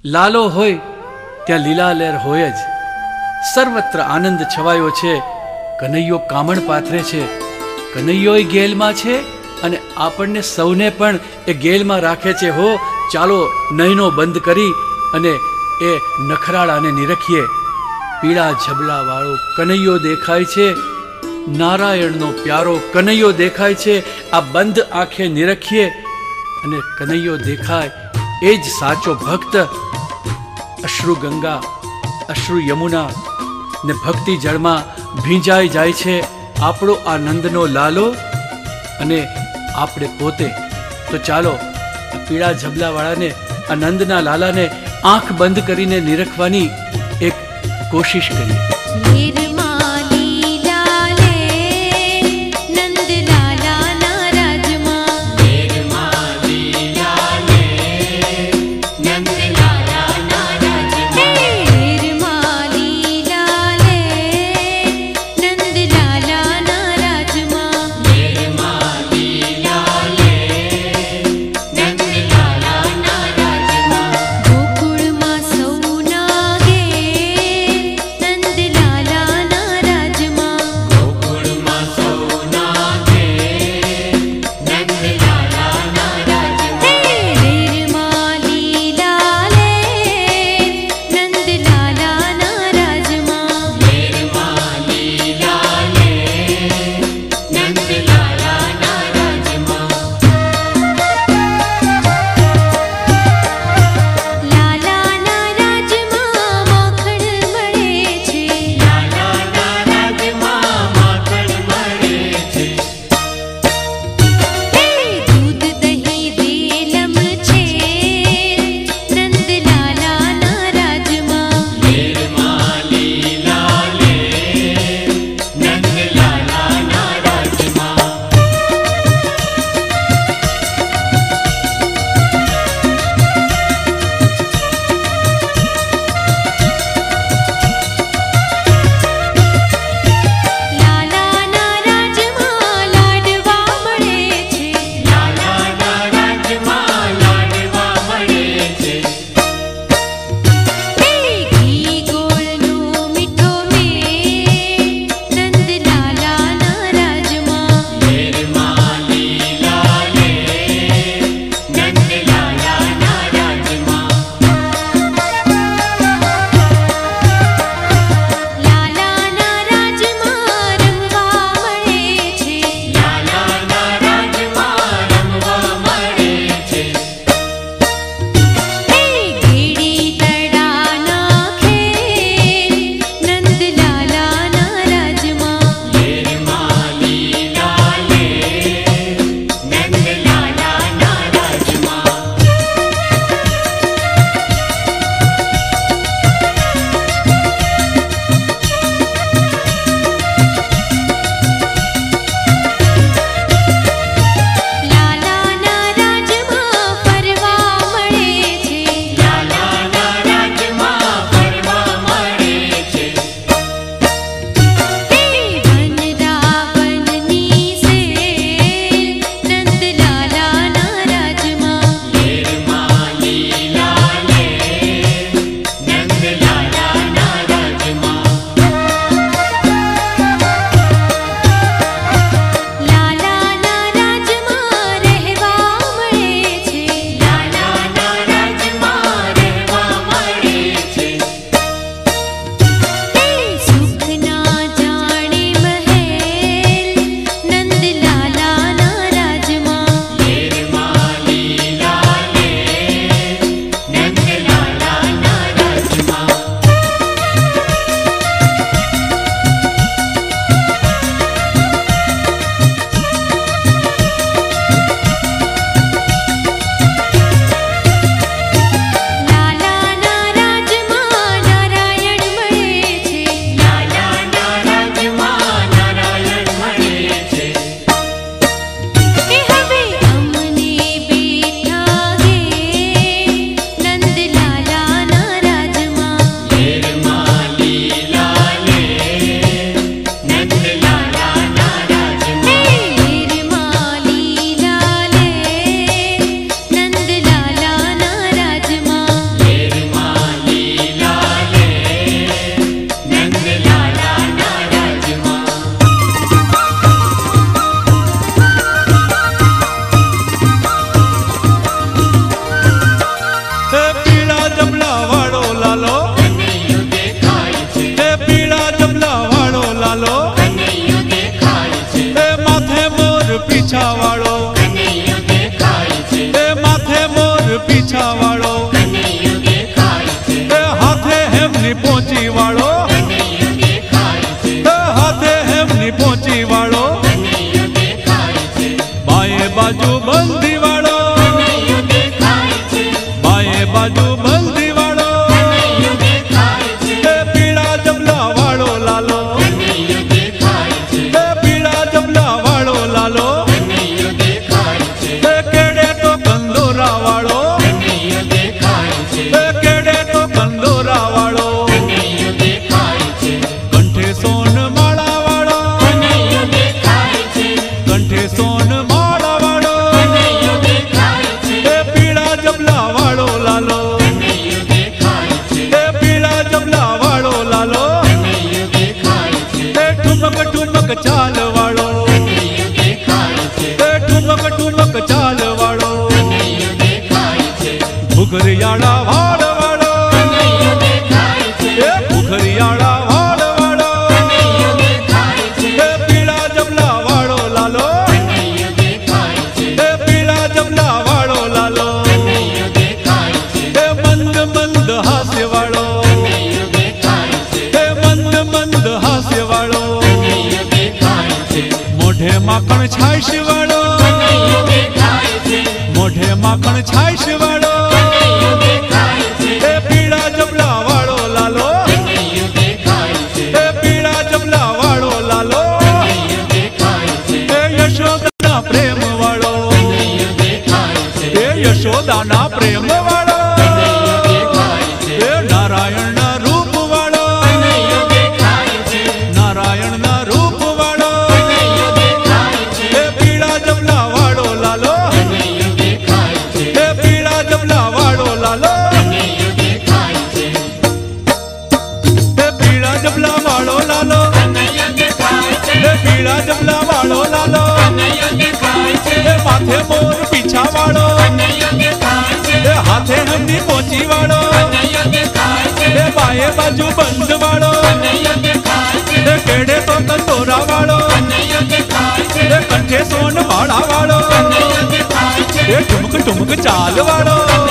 લાલો હોય ત્યાં લીલા લહેર હોય જ. સર્વત્ર આનંદ છવાયો છે. કનૈયો કામણ પાથરે છે. કનૈયોય ગેલમાં છે અને આપણને સૌને પણ એ ગેલમાં રાખે છે. હો ચાલો નયનો બંધ કરી અને એ નખરાળાને નિરખીએ. પીળા ઝબલા વાળો કનૈયો દેખાય છે. નારાયણનો પ્યારો કનૈયો દેખાય છે. આ બંધ આંખે નિરખીએ અને કનૈયો દેખાય એ જ સાચો ભક્ત. અશ્રુ ગંગા, અશ્રુ યમુના ને ભક્તિ જળમાં ભીંજાઈ જાય છે આપણો આ નંદનો લાલો અને આપણે પોતે. તો ચાલો પીળા ઝબલાવાળાને, આ નંદના લાલાને આંખ બંધ કરીને નિરખવાની એક કોશિશ કરીએ. ગોકુળમાં સૌના ઘેર નંદલાલા પીછા વાળો, હાથે હેમની પોચી વાળો, હાથે હેમની પોચી વાળો, બાએ બાજુ બંધી વાળો, બાએ બાજુ બંધી વાળો, પીળા જબલા વાળો લાલો, પીળા જબલા વાળો લાલો, કેડે તો કંદોરા વાળો, કેડે તો કંદોરા વાળો, કંઠે સોન માળા વાળો, કંઠે સોન માળા વાળો, પીળા જબલા વાળો લાલો, પીળા જબલા વાળો લાલો, ઠુમક ઠુમક ચાલ વાળો, ઠુમક ઠુમક ચાલ વાળો, ઘુઘરિયાળા વાળ વાળો, ઘુઘરિયાળા વાળ વાળો, પીળા જબલા વાળો લાલો, પીળા જબલા વાળો લાલો, મંદ મંદ હાસ્ય વાળો, મંદ મંદ હાસ્ય વાળો, મોઢે માખણ છાશ વાળો, મોઢે માખણ છાશ વાળો, પીળા જબલા વાળો લાલો, પીળા જબલા વાળો લાલો, યશોદાના પ્રેમ વાળો, યશોદાના પ્રેમ વાળો, નારાયણના રૂપ વાળો, નારાયણના રૂપ વાળો, પીળા જબલા વાળો લાલો, પીળા જબલા વાળો લાલો, પીળા જબલા વાળો લાલો, પીળા જબલા વાળો લાલો, માથે મોર પીછા વાળો, હાથે હમની પોચી વાળો, બાએ બાજુ બંધ વાળો, કેડે તો કંદોરા વાળો, કંઠે સોન માળા વાળો, ઠુમક ઠુમક ચાલ વાળો.